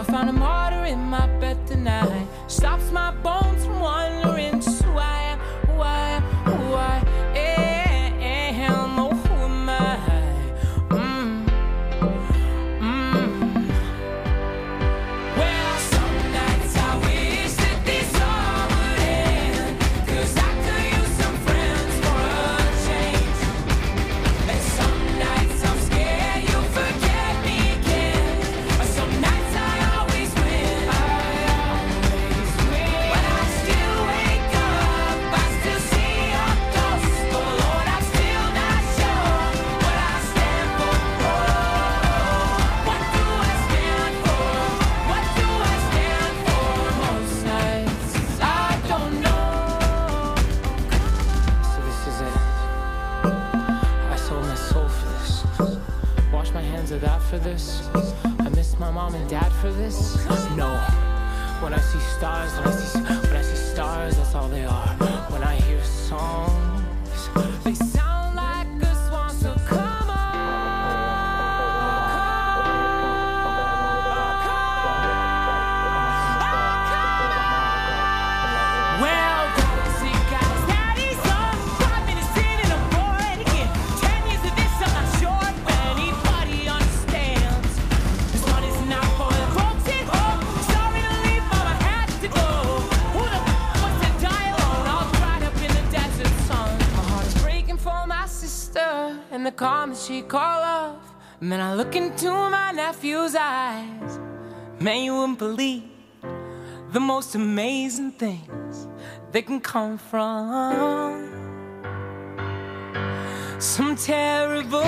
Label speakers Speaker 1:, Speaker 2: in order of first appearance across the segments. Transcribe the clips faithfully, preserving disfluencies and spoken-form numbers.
Speaker 1: found a martyr in my bed tonight. Stops my bones from wandering. Just who I am, who I am, who I am. Oh, who am I? Mm. Mm. Well, some nights I wish that this all would end, 'cause I could use some friends for a change. And some nights I'm scared you'll forget me again, but some nights I always win. I always win. When I still wake up, I still see your ghost. But Lord, I'm still not sure what I stand for. Oh, what do I stand for? What do I stand for? Most nights I don't know. So this is it. I sold my soul for this. Wash my hands of that for this. I miss my mom and dad for this. No. When I see stars, when I see when I see stars, that's all they are. When I hear songs, they sound like a swan. So come on, well, guys, see, guys, daddy's son, five minutes in and I'm bored again. Ten years of this, I'm not sure if anybody understands. This one is not for the folks at home. Sorry to leave, but I had to go. Who the f- wants to die alone, all dried up in the desert sun? My heart is breaking for my sister and the calm that she call love. And then I look into my nephew's eyes. Man, you wouldn't believe the most amazing things that can come from some terrible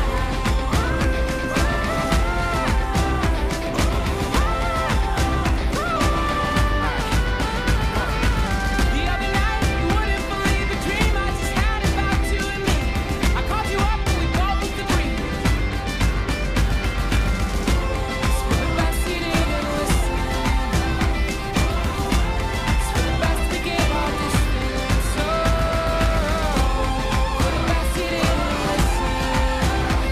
Speaker 1: The other night, you wouldn't believe the dream I just had about you and me. I called you up and we both agreed. It's for the best you didn't listen. It's for the best to get all distance. Oh, for the best you didn't listen.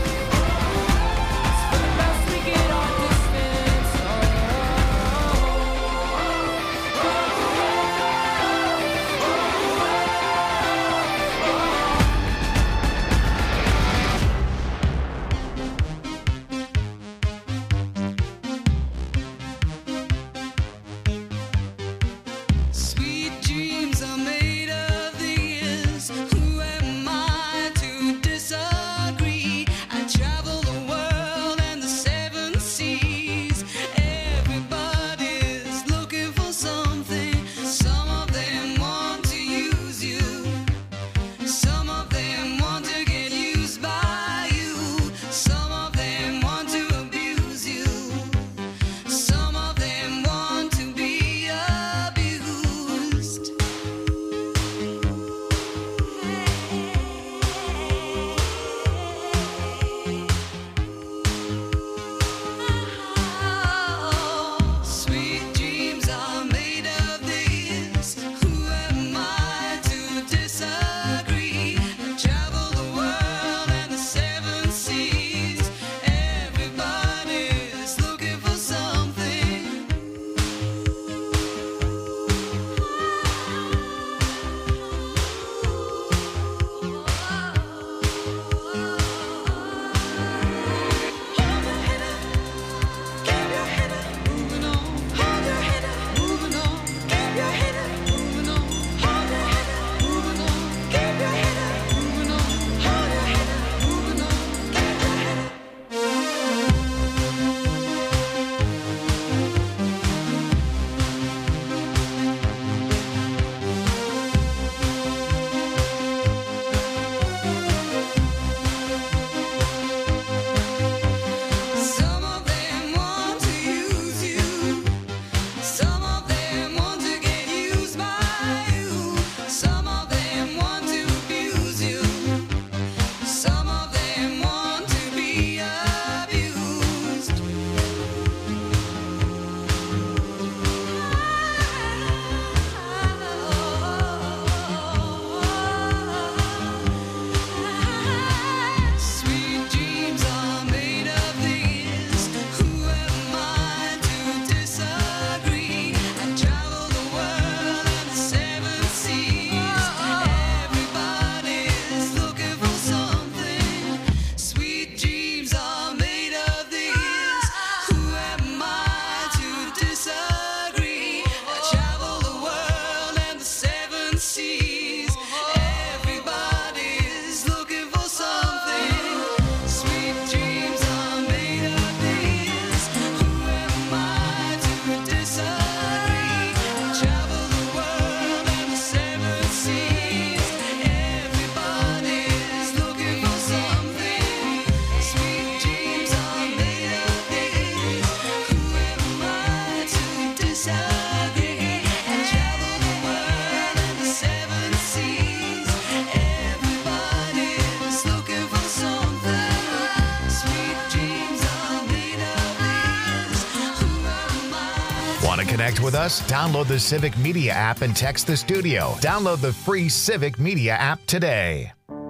Speaker 2: Want to connect with us? Download the Civic Media app and text the studio. Download the free Civic Media app today.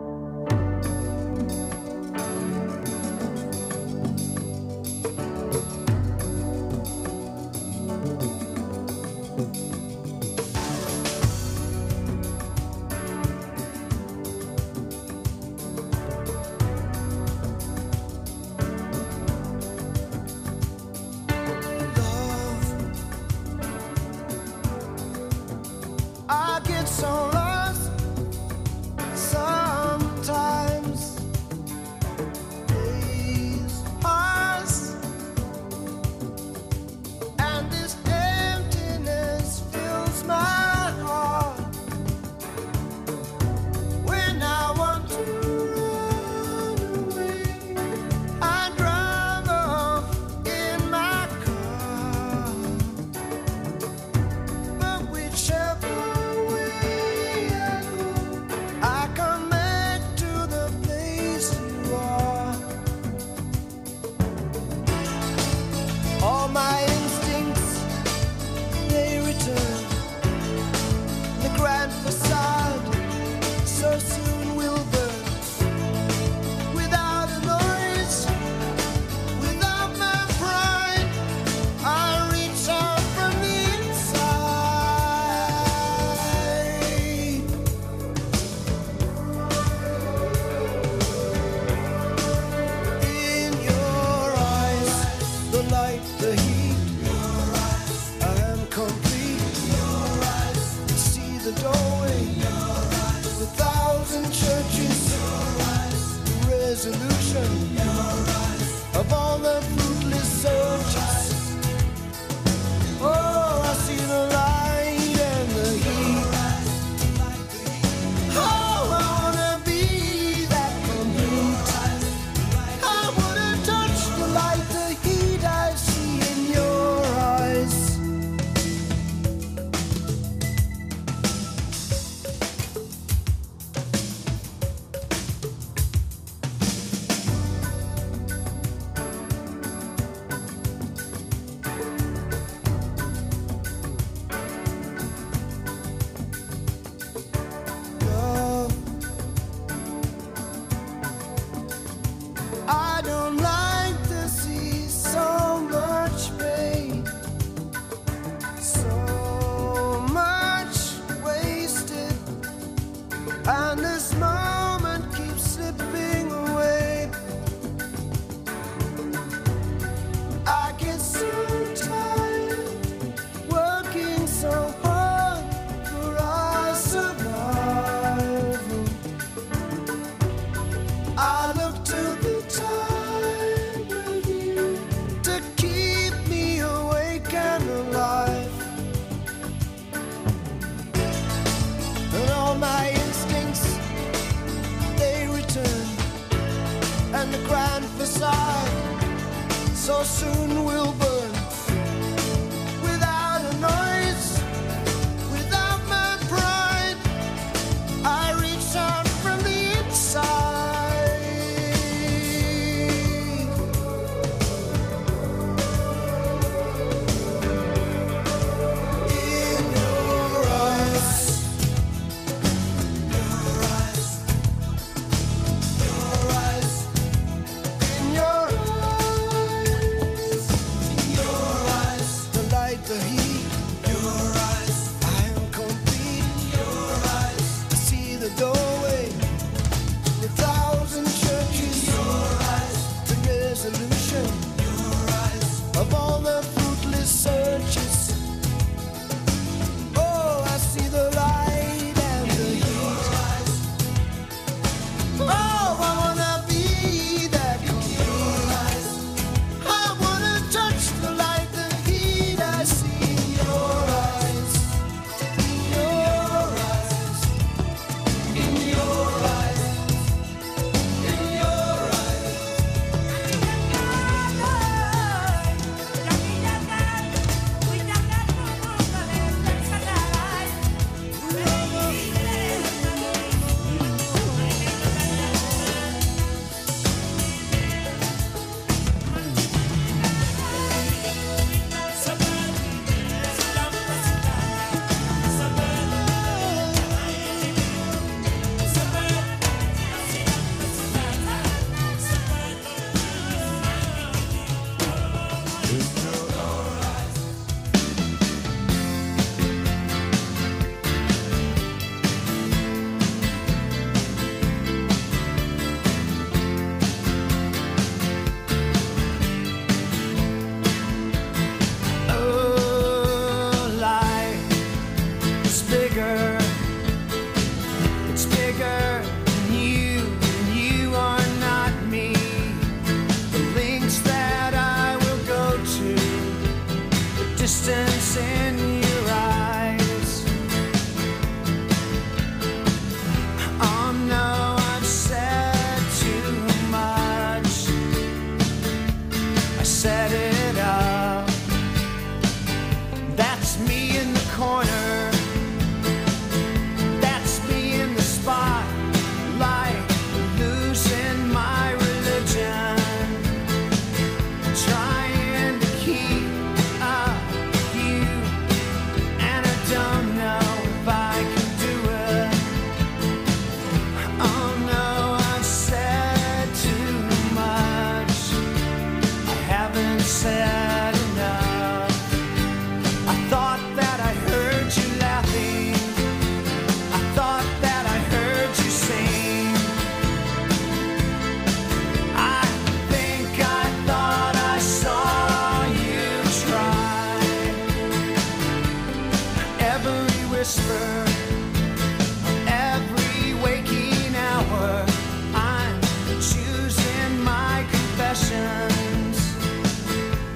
Speaker 3: I get so lost sometimes. Days pass, and this emptiness fills my heart. When I want to run away, I drive off in my car. But whichever I come back to the place you are. All my instincts, they return. The grand facade so soon will burn. Without a noise, without my pride, I reach out from the inside. In your eyes, the light, the heat. I am complete. See the doorway. A thousand churches. The resolution of all the fruitless searches. Oh, I see the light and the heat. Oh, I wanna be that complete. I wanna touch the light, the heat I see in your eyes. Love, I don't like to see so much pain, so much wasted, and this moment keeps slipping away. I get so tired working so hard for our survival. I look to the time with you to keep me awake and alive. And all my instincts, they return. And the grand facade so soon will burn. Without a noise, without my pride, I reach out from the inside. In your eyes, your eyes, your eyes, in your eyes.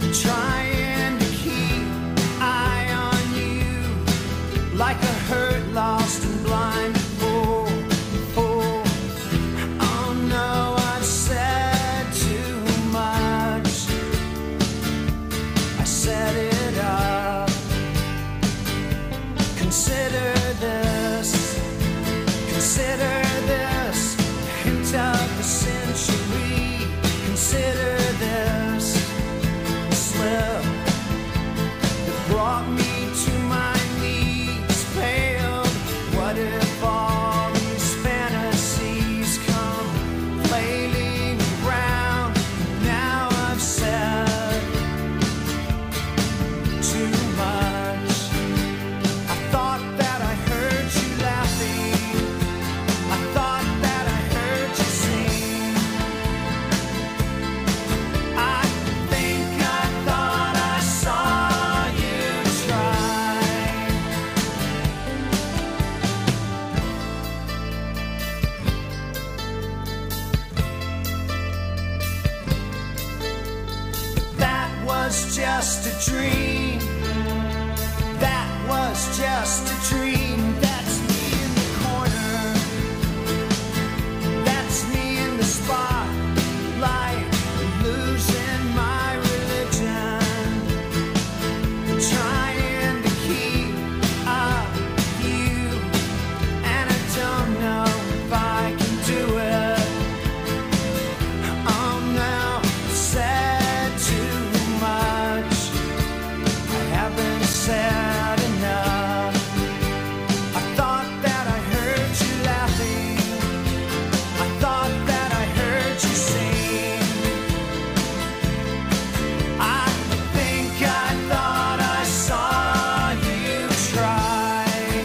Speaker 3: trying to keep eye on you like a hurt, lost and blind fool. fool. Oh no, I've said too much. I set it up. Consider this, consider this, hint of the century. Consider this slip that brought me to my knees, failed. What if all these fantasies come flailing around? Now I've said too much. I thought that I heard you laughing. I thought that I heard you sing. I think I thought I saw you try. That was just a dream. That was just a dream. That's me in the corner. That's me in the spotlight, losing my religion, trying to keep up with you, and I don't know if I can do it. Oh no, I've said too much. I haven't said enough. I thought that I heard you laughing. I thought that I heard you sing. I think I thought I saw you try.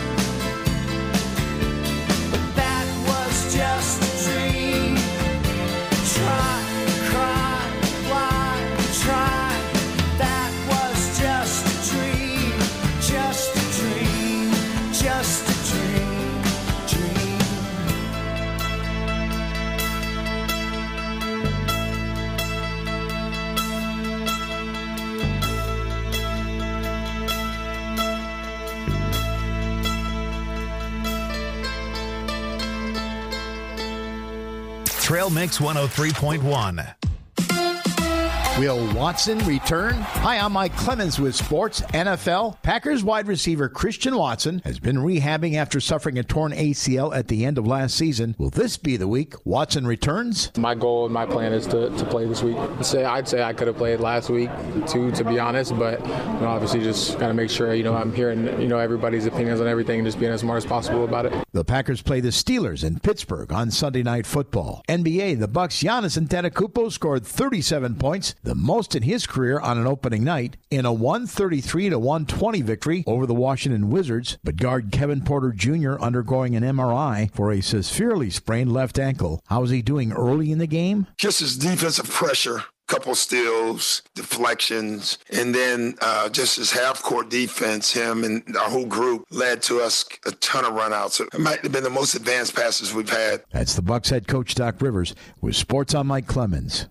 Speaker 3: But that was just a dream. Try, cry, lie, try. That was just a dream. Just a dream. Just a dream. Dream.
Speaker 2: Trail Mix one oh three point one.
Speaker 4: Will Watson return? Hi, I'm Mike Clemens with Sports N F L. Packers wide receiver Christian Watson has been rehabbing after suffering a torn A C L at the end of last season. Will this be the week Watson returns?
Speaker 5: My goal and my plan is to, to play this week. I'd say, I'd say I could have played last week too, to be honest, but you know, obviously just got to make sure you know I'm hearing you know everybody's opinions on everything and just being as smart as possible about it.
Speaker 4: The Packers play the Steelers in Pittsburgh on Sunday Night Football. N B A, the Bucks' Giannis Antetokounmpo scored thirty-seven points, the most in his career on an opening night, in a one thirty-three to one twenty victory over the Washington Wizards. But guard Kevin Porter Junior undergoing an M R I for a severely sprained left ankle. How is he doing early in the game?
Speaker 6: Just his defensive pressure, couple steals, deflections, and then uh, just his half-court defense, him and our whole group, led to us a ton of run-outs. It might have been the most advanced passes we've had.
Speaker 4: That's the Bucks head coach Doc Rivers with Sports on Mike Clemens.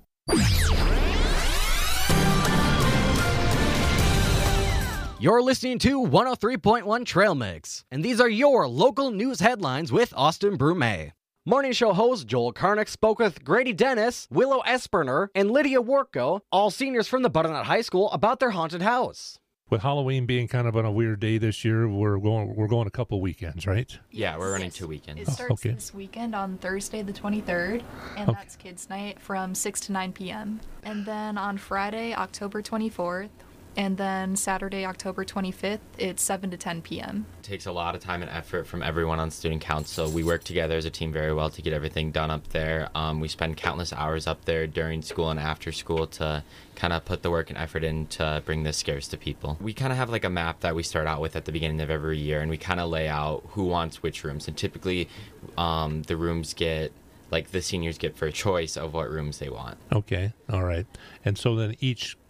Speaker 7: You're listening to one oh three point one Trail Mix, and these are your local news headlines with Austin Brume. Morning show host Joel Karnick spoke with Grady Dennis, Willow Esperner, and Lydia Worko, all seniors from the Butternut High School, about their haunted house.
Speaker 8: With Halloween being kind of on a weird day this year, we're going we're going a couple weekends, right?
Speaker 9: Yeah, we're running
Speaker 10: Yes.
Speaker 9: two weekends.
Speaker 10: It starts
Speaker 8: Oh, okay.
Speaker 10: this weekend on Thursday the twenty-third, and
Speaker 8: Okay.
Speaker 10: that's Kids Night from six to nine p.m. And then on Friday, October twenty-fourth, and then Saturday, October twenty-fifth, it's seven to ten p.m.
Speaker 9: It takes a lot of time and effort from everyone on student council. We work together as a team very well to get everything done up there. Um, we spend countless hours up there during school and after school to kind of put the work and effort in to bring the scares to people. We kind of have like a map that we start out with at the beginning of every year, and we kind of lay out who wants which rooms. And typically um, the rooms get, like the seniors get first choice of what rooms they want.
Speaker 8: Okay, all right. And so then each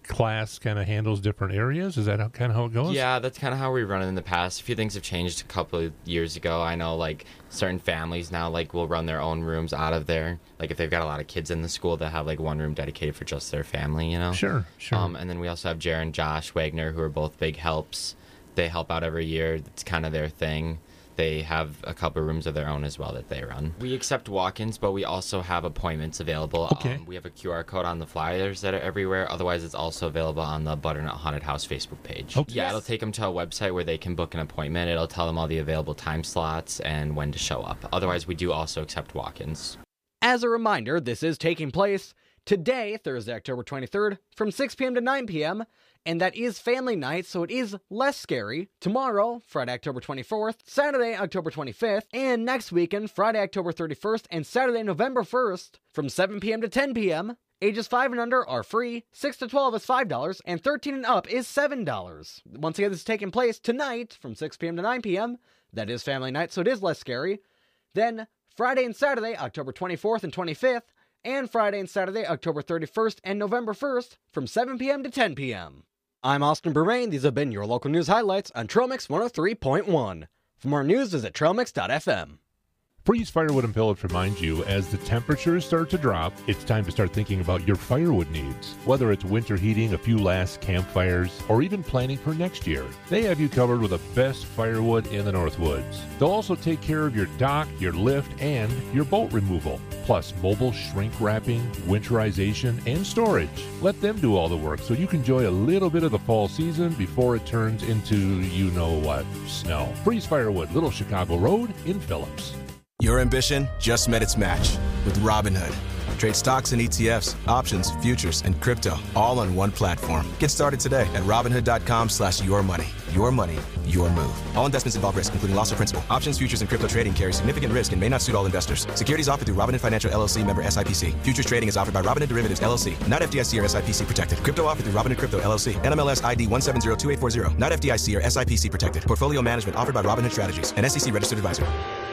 Speaker 8: class kind of handles different areas? Is that kind of how it goes?
Speaker 9: Yeah, that's kind of how we run it in the past. A few things have changed a couple of years ago. I know, like, certain families now, like, will run their own rooms out of there. Like, if they've got a lot of kids in the school, they'll have, like, one room dedicated for just their family, you know?
Speaker 8: Sure, sure.
Speaker 9: Um, and then we also have Jared and Josh Wagner, who are both big helps. They help out every year. It's kind of their thing. They have a couple rooms of their own as well that they run. We accept walk-ins, but we also have appointments available.
Speaker 8: Okay.
Speaker 9: Um, we have a Q R code on the flyers that are everywhere. Otherwise, it's also available on the Butternut Haunted House Facebook page.
Speaker 8: Okay.
Speaker 9: Yeah,
Speaker 8: Yes.
Speaker 9: it'll take them to a website where they can book an appointment. It'll tell them all the available time slots and when to show up. Otherwise, we do also accept walk-ins.
Speaker 7: As a reminder, this is taking place today, Thursday, October twenty-third, from six p.m. to nine p.m., and that is family night, so it is less scary. Tomorrow, Friday, October twenty-fourth, Saturday, October twenty-fifth, and next weekend, Friday, October thirty-first, and Saturday, November first, from seven p.m. to ten p.m. Ages five and under are free, six to twelve is five dollars, and thirteen and up is seven dollars. Once again, this is taking place tonight from six p.m. to nine p.m. That is family night, so it is less scary. Then, Friday and Saturday, October twenty-fourth and twenty-fifth, and Friday and Saturday, October thirty-first and November first, from seven p.m. to ten p.m. I'm Austin Bermain. These have been your local news highlights on Trail Mix one oh three point one. For more news, visit trail mix dot f m.
Speaker 8: Freeze Firewood and Pellets reminds you, as the temperatures start to drop, it's time to start thinking about your firewood needs. Whether it's winter heating, a few last campfires, or even planning for next year, they have you covered with the best firewood in the Northwoods. They'll also take care of your dock, your lift, and your boat removal, plus mobile shrink wrapping, winterization, and storage. Let them do all the work so you can enjoy a little bit of the fall season before it turns into you-know-what, snow. Freeze Firewood, Little Chicago Road in Phillips.
Speaker 11: Your ambition just met its match with Robinhood. Trade stocks and E T Fs, options, futures, and crypto all on one platform. Get started today at Robinhood.com slash your money. Your money, your move. All investments involve risk, including loss of principal. Options, futures, and crypto trading carry significant risk and may not suit all investors. Securities offered through Robinhood Financial L L C, member S I P C. Futures trading is offered by Robinhood Derivatives L L C, not F D I C or S I P C protected. Crypto offered through Robinhood Crypto L L C, N M L S I D one seven zero two eight four zero, not F D I C or S I P C protected. Portfolio management offered by Robinhood Strategies, an S E C registered advisor.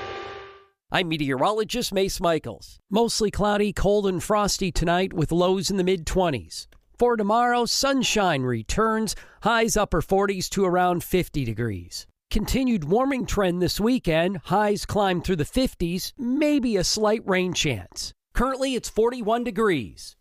Speaker 12: I'm meteorologist Mace Michaels. Mostly cloudy, cold, and frosty tonight with lows in the mid-twenties. For tomorrow, sunshine returns, highs upper forties to around fifty degrees. Continued warming trend this weekend, highs climb through the fifties, maybe a slight rain chance. Currently, it's forty-one degrees.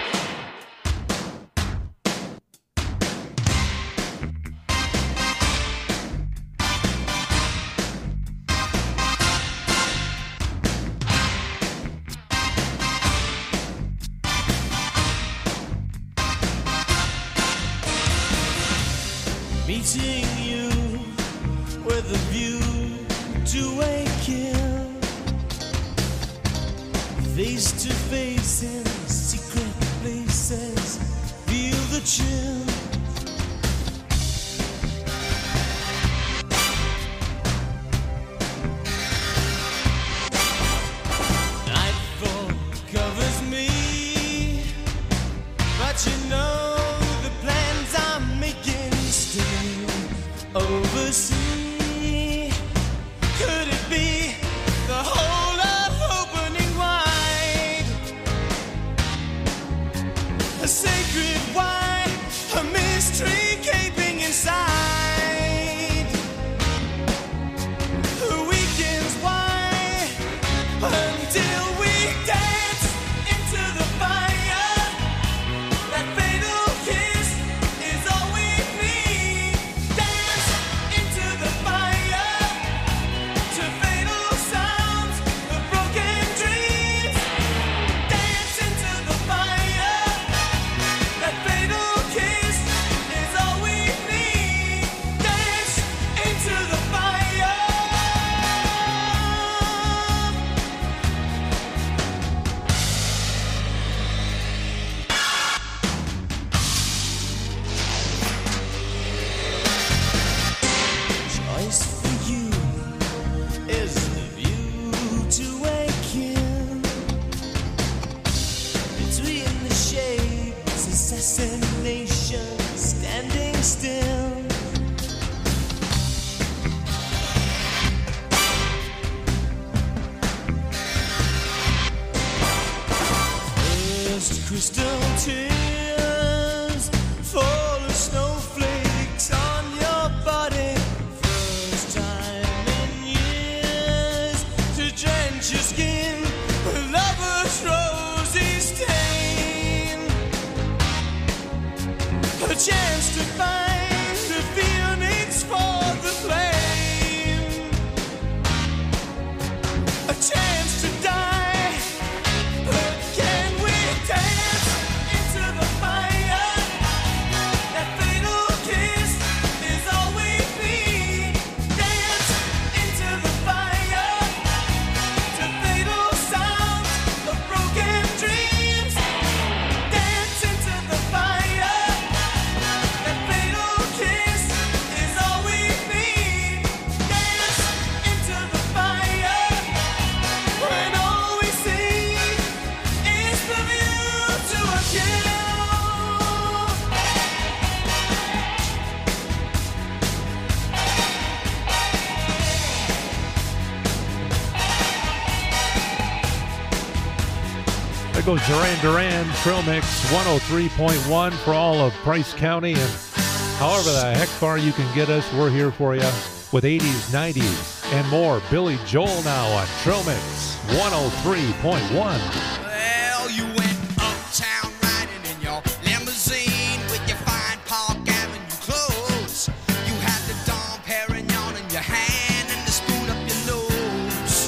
Speaker 3: Meeting you with a view to a kill, face to face in secret places, feel the chill. Nightfall covers me, but you know the plans I'm making still oversee. Could it be the whole of opening wide? A sacred wine, a mystery gaping inside. The weekend's why until we dance into the fire. That fatal kiss is all we need. Dance into the fire to fatal sounds of broken dreams. Dance into the fire. That fatal kiss is all we chance to find the phoenix for the flame, a chance to die, but can we dance into the fire? That fatal kiss is all we need. Dance into the fire, to fatal sounds of broken dreams. Dance into the fire. That fatal kiss is all we need. Dance into the fire, when all we see is the view to a kill.
Speaker 8: There goes Duran Duran, Trail Mix one oh three point one for all of Price County. And however the heck far you can get us, we're here for you with eighties, nineties, and more. Billy Joel now on Trail Mix one oh three point one.
Speaker 3: Well, you went uptown riding in your limousine with your fine Park Avenue clothes. You had the Dom Perignon in your hand and the spoon up your nose.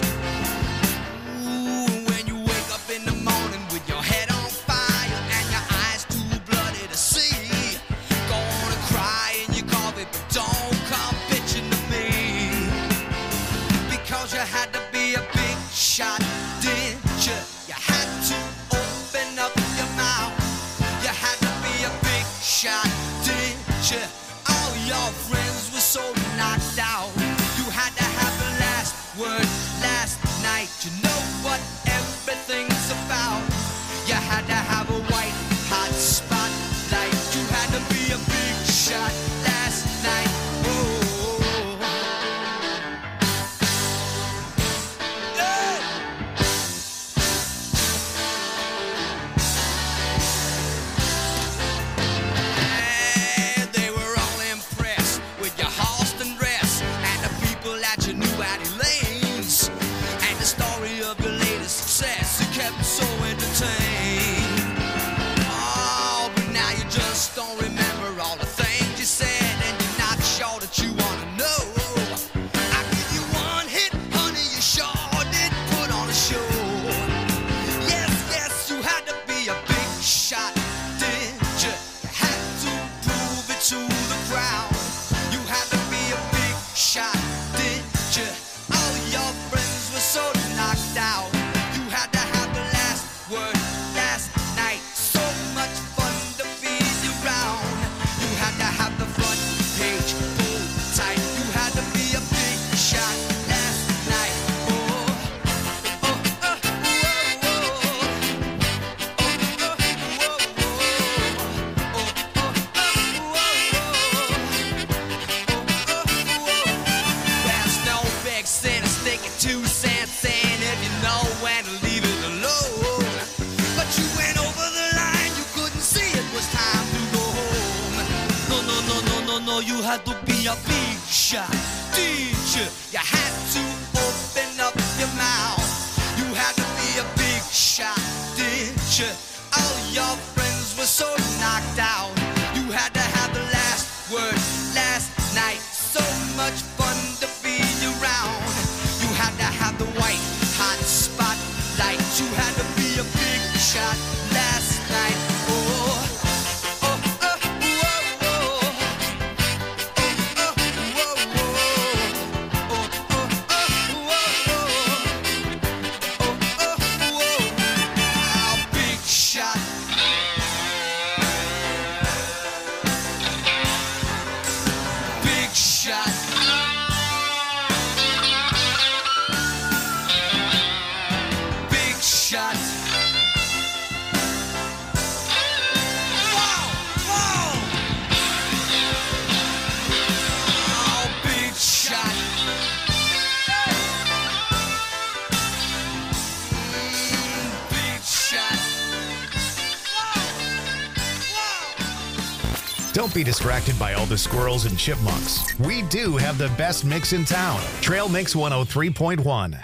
Speaker 3: Ooh, when you wake up in the morning with your head on fire and your eyes too bloody to see, gonna cry in your coffee, but don't come bitching to me, because you had to be a big shot, didn't you? You had to open up your mouth. You had to be a big shot, didn't you? All your friends were so knocked out. You had to have the last word last night. You know what everything's about. You had to have a white hot spotlight. You had to be a big shot last night. Whoa. Hey! And they were all impressed with your Halston dress and the people at your new Addie Lanes and the story of your latest success. It kept them so entertained. Oh, but now you just don't remember all the things you said, and you're not sure that you wanna know. I give you one hit, honey, you sure did put on a show. Yes, yes, you had to be a big shot, didn't you? You had to prove it to the crowd. You had to be a big shot, didn't you? All your friends were so knocked out. You had to have the last word last night. So much fun to be around. You had to have the front page pulled tight. You had to be a big shot last night. Oh, oh, uh, whoa, whoa. Oh, uh, whoa, whoa. Oh, uh, whoa, whoa. There's no big sin in sticking two cents in if you know when to leave it alone. But you went over the line, you couldn't see it was time to go home. No, no, no, no, no, no, you had to be a big shot, did you? You had to open up your mouth. You had to be a big shot, did you? All your friends were so knocked out. You had to have the last word last night. So much fun to be around. You had to have the white hot spotlight. You had to be a big shot last night. Oh, oh, uh, whoa, whoa. Oh, uh, whoa, whoa. Oh, uh, uh, whoa, whoa. Oh, uh, whoa. Ah, big shot. Big shot. Big shot. Wow, wow. Oh, big shot. Mm, big shot.
Speaker 2: Don't be distracted by all the squirrels and chipmunks. We do have the best mix in town. Trail Mix one oh three point one.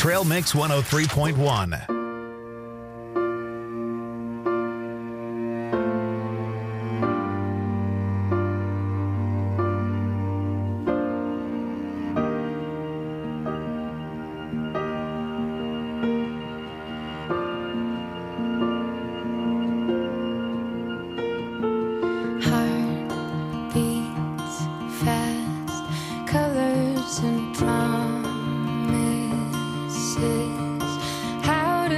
Speaker 2: Trail Mix one oh three point one.
Speaker 13: How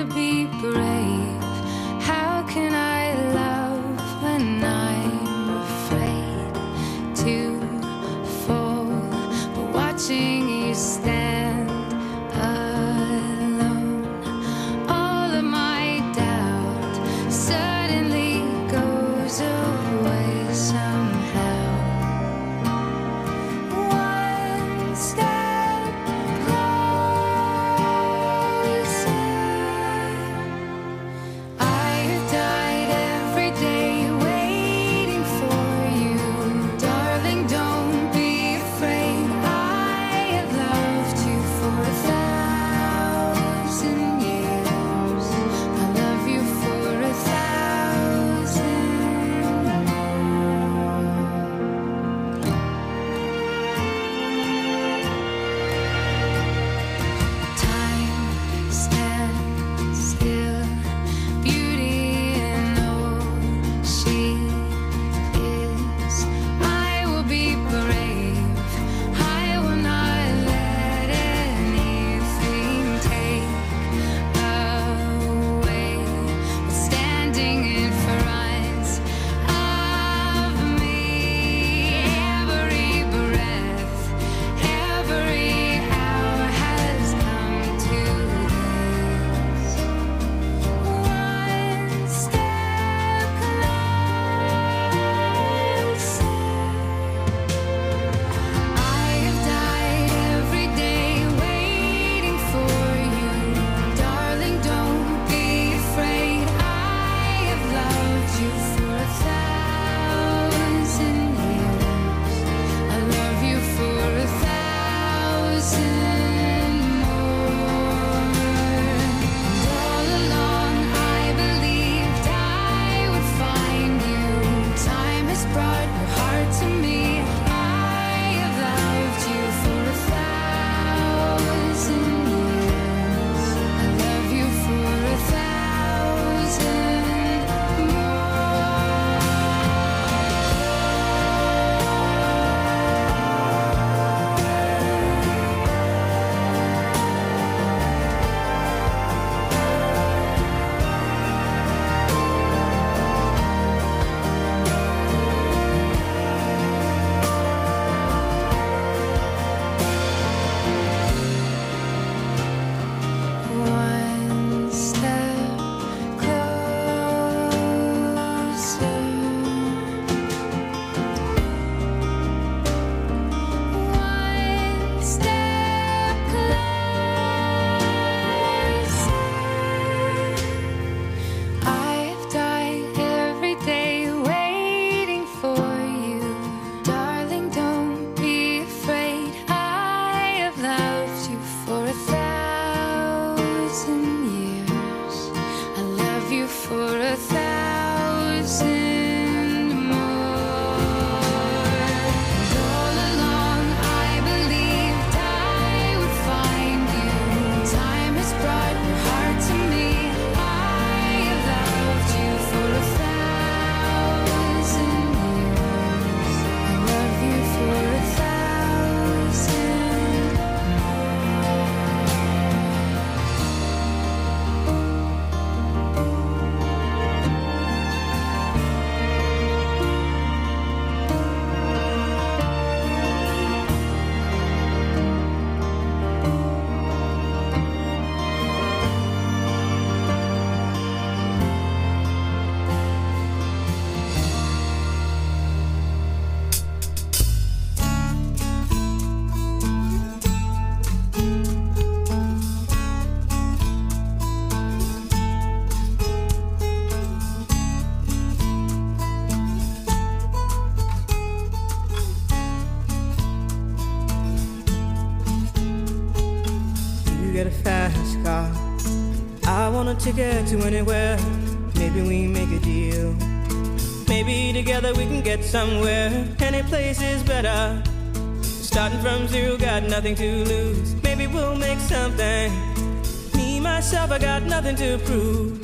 Speaker 13: get a fast car. I want a ticket to anywhere. Maybe we make a deal. Maybe together we can get somewhere. Any place is better. Starting from zero, got nothing to lose. Maybe we'll make something. Me, myself, I got nothing to prove.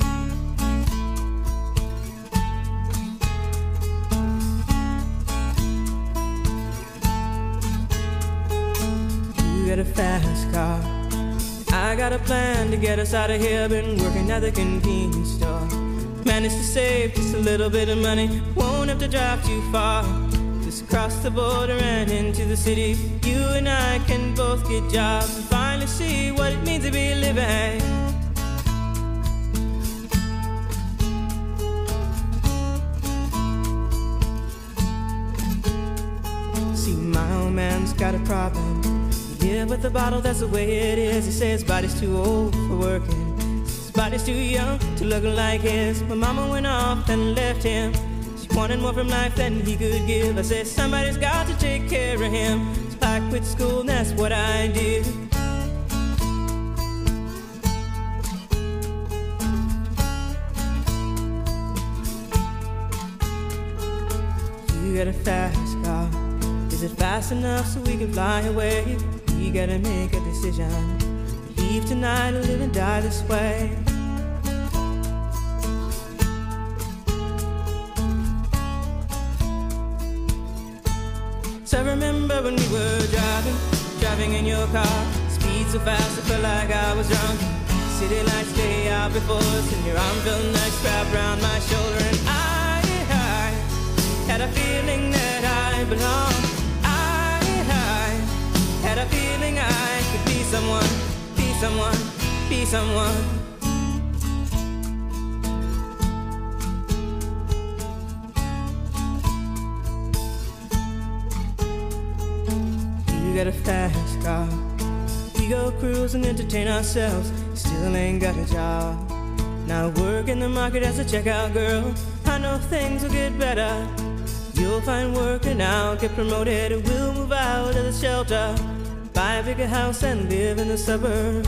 Speaker 13: You get a fast car. I got a plan to get us out of here. Been working at the convenience store. Managed to save just a little bit of money. Won't have to drive too far. Just cross the border and into the city. You and I can both get jobs and finally see what it means to be living. See, my old man's got a problem. Yeah, with the bottle, that's the way it is. He says his body's too old for working. His body's too young to look like his. My mama went off and left him. She wanted more from life than he could give. I said, somebody's got to take care of him. So I quit school and that's what I did. You got a fast car. Is it fast enough so we can fly away? We gotta make a decision. Leave tonight or live and die this way. So I remember when we were driving, driving in your car. Speed so fast I felt like I was drunk. City lights lay out before us, and your arm felt nice wrapped around my shoulder. And I, I had a feeling that I belonged. Had a feeling I could be someone, be someone, be someone. You got a fast car. We go cruise and entertain ourselves. Still ain't got a job. Now work in the market as a checkout girl. I know things will get better. You'll find work and I'll get promoted. And we'll move out of the shelter, buy a bigger house and live in the suburbs.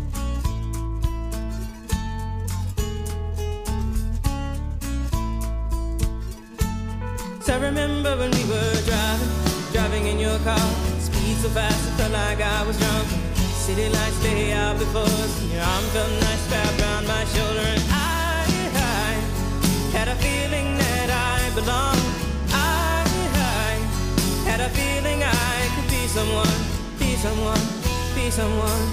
Speaker 13: So I remember when we were driving, driving in your car. Speed so fast it felt like I was drunk. City lights lay out before us, and your arm felt nice wrapped around my shoulder. And I, I had a feeling that I belonged. I, I had a feeling I could be someone, be someone, be someone.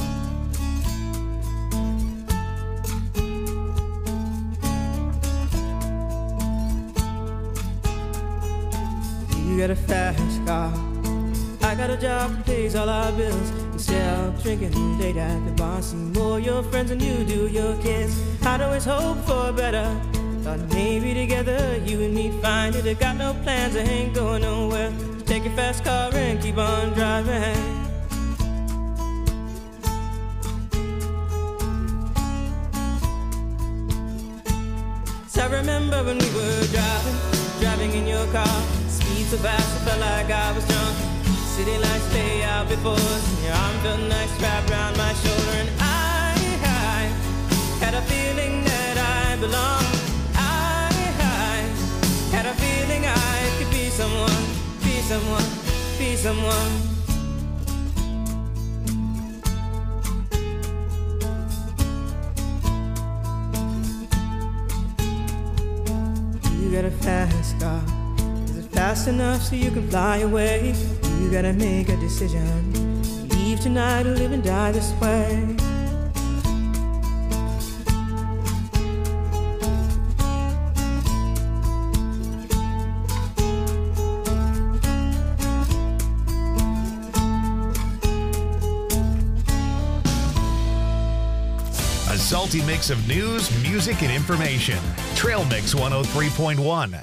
Speaker 13: You got a fast car. I got a job that pays all our bills. Instead of drinking late at the bar, see more your friends than you do your kids. I'd always hope for better. Thought maybe together you and me find it. I got no plans, I ain't going nowhere. So take your fast car and keep on driving. So I remember when we were driving, driving in your car. Speed so fast I felt like I was drunk. City lights lay out before us, and your arm felt nice wrapped around my shoulder. And I, I had a feeling that I belonged. I, I had a feeling I could be someone, be someone, be someone. You got a fast car. Is it fast enough so you can fly away? You gotta make a decision. Leave tonight or live and die this way.
Speaker 2: A salty mix of news, music, and information. Trail Mix one oh three point one.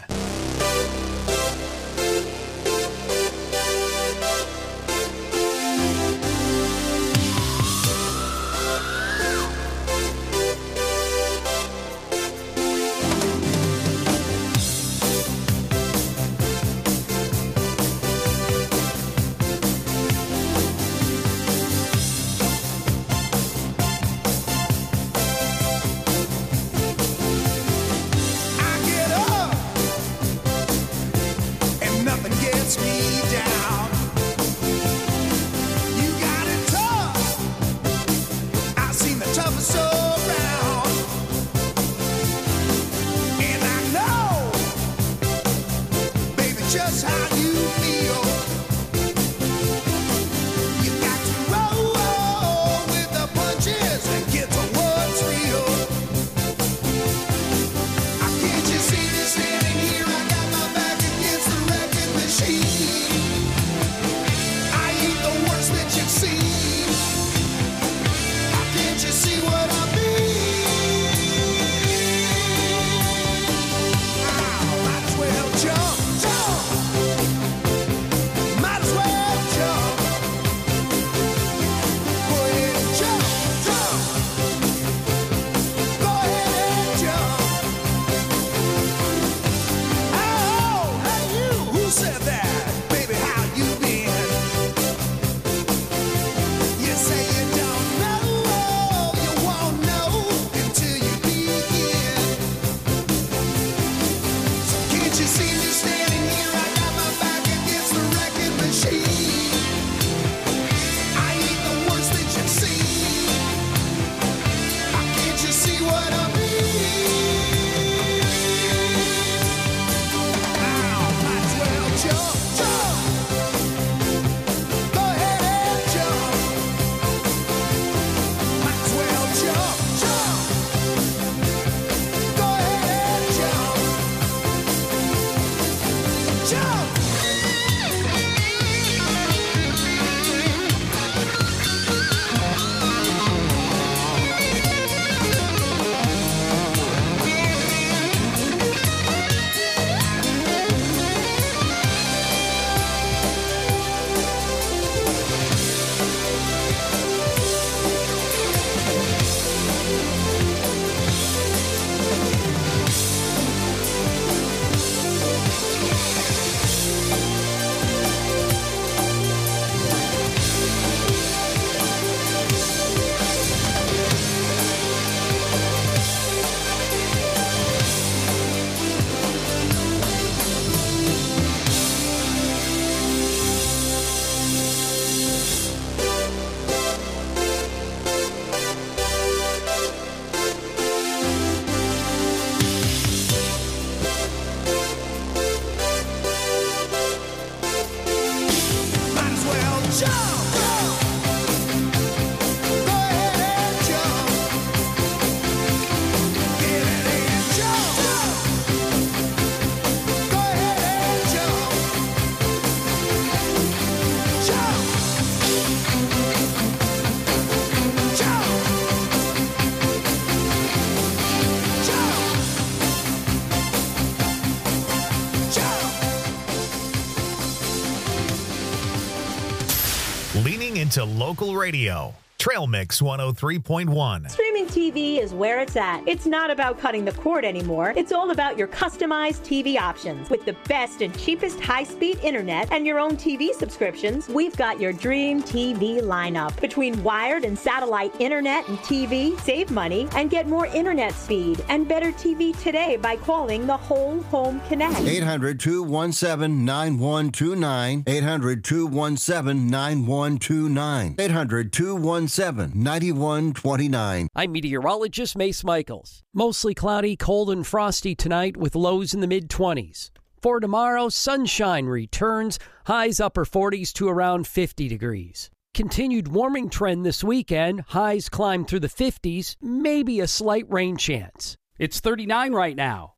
Speaker 2: Leaning into local radio. Trail Mix one oh three point one.
Speaker 14: Streaming T V is where it's at. It's not about cutting the cord anymore. It's all about your customized T V options. With the best and cheapest high-speed internet and your own T V subscriptions, we've got your dream T V lineup. Between wired and satellite internet and T V, save money and get more internet speed and better T V today by calling the Whole Home Connect.
Speaker 15: eight hundred, two one seven, nine one two nine. eight hundred, two one seven, nine one two nine. eight hundred, two one seven, nine one two nine.
Speaker 12: I'm meteorologist Mace Michaels. Mostly cloudy, cold and frosty tonight with lows in the mid twenties. For tomorrow, sunshine returns, highs upper forties to around fifty degrees. Continued warming trend this weekend, highs climb through the fifties, maybe a slight rain chance. It's thirty-nine right now.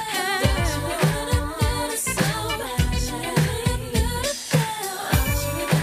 Speaker 1: Thank you.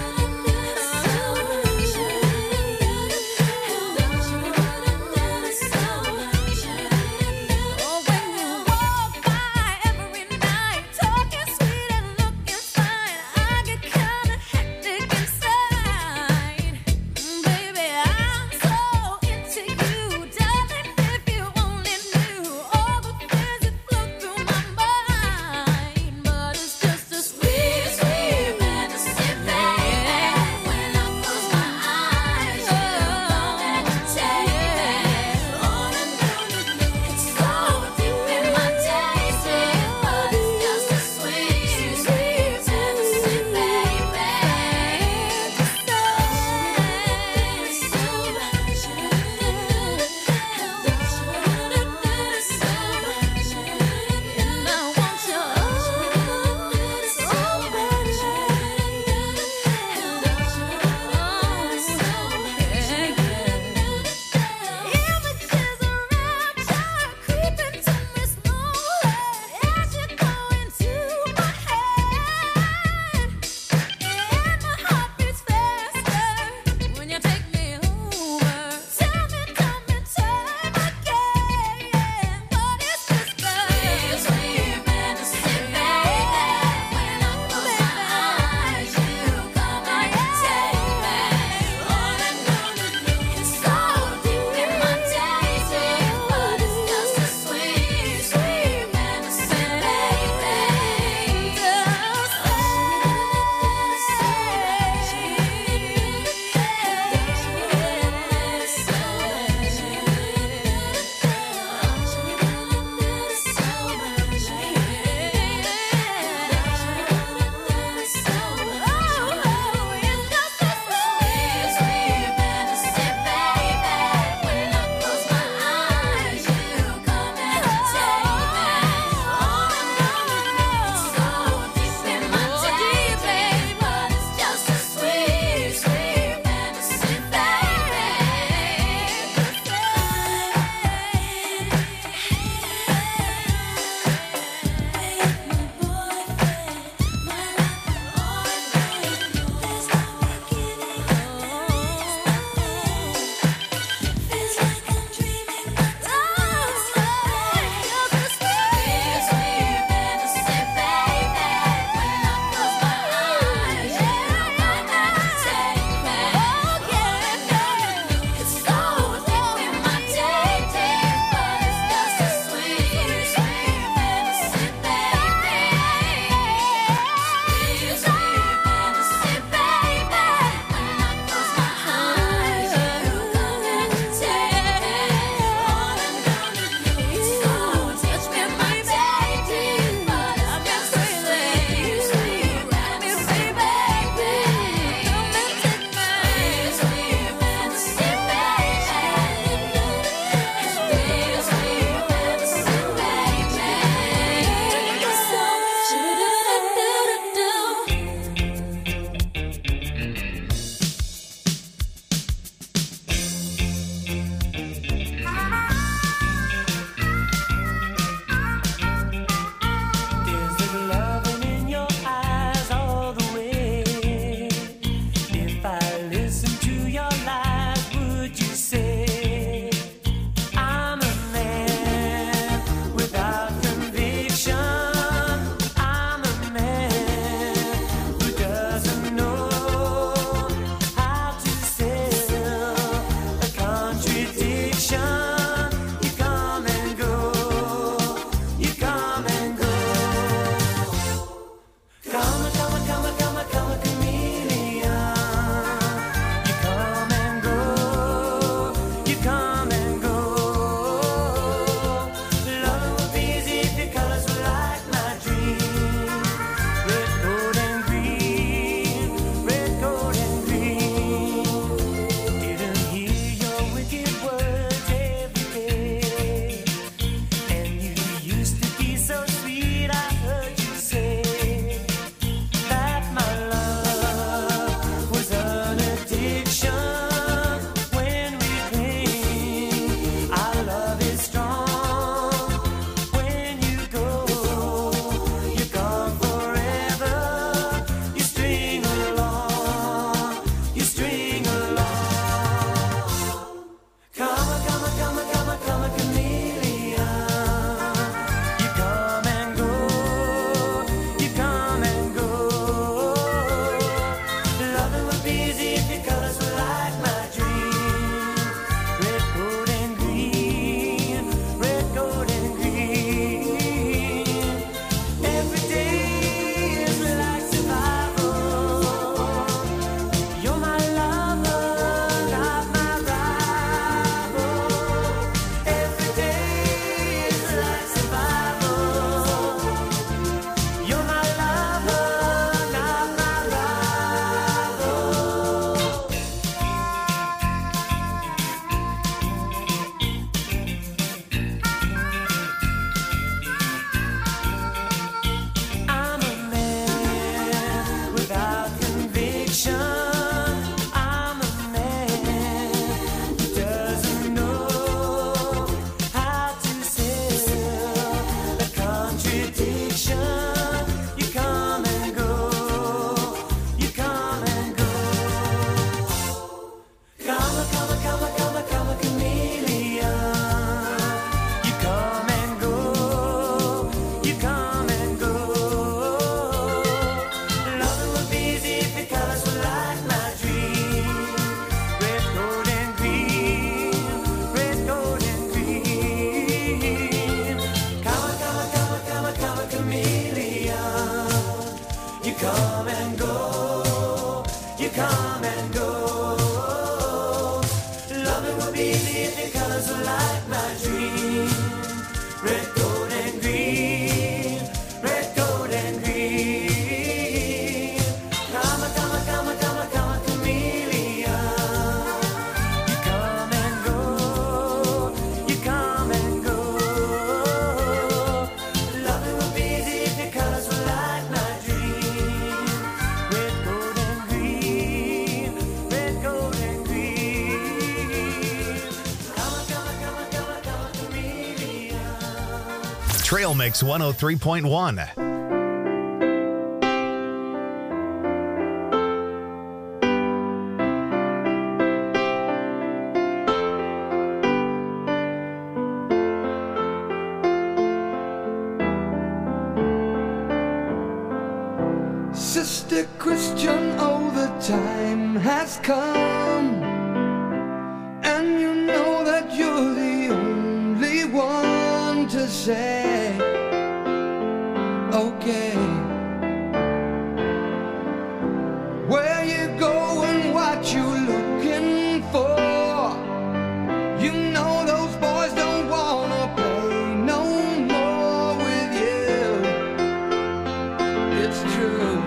Speaker 2: Trail Mix one oh three point one.
Speaker 3: Sister Christian, oh, the time has come, and you know that you're the only one to say, okay, where you going, what you looking for, you know those boys don't wanna play no more with you, it's true.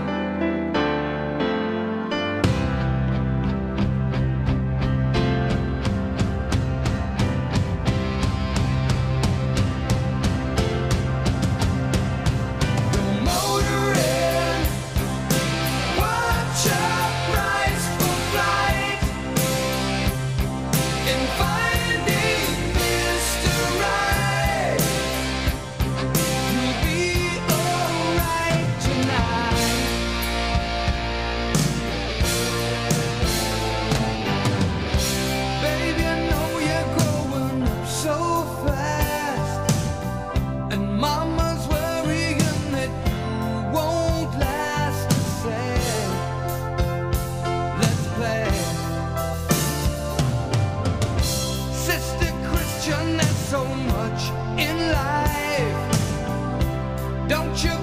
Speaker 3: So much in life, don't you